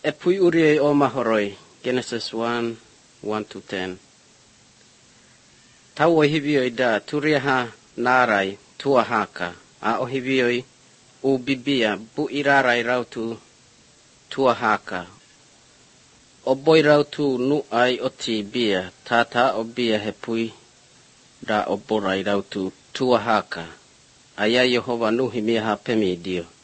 E pui urioi o mahoroi, Genesis 1:1-10. Tau o hivioi da turiaha narai tua haka, a o hivioi u bibia bu irarai rautu tua haka. O boi rautu nu ai o ti bia, tata o bia he pui da o borai rautu tua haka. Aya Yehova nuhi miaha pemi dio.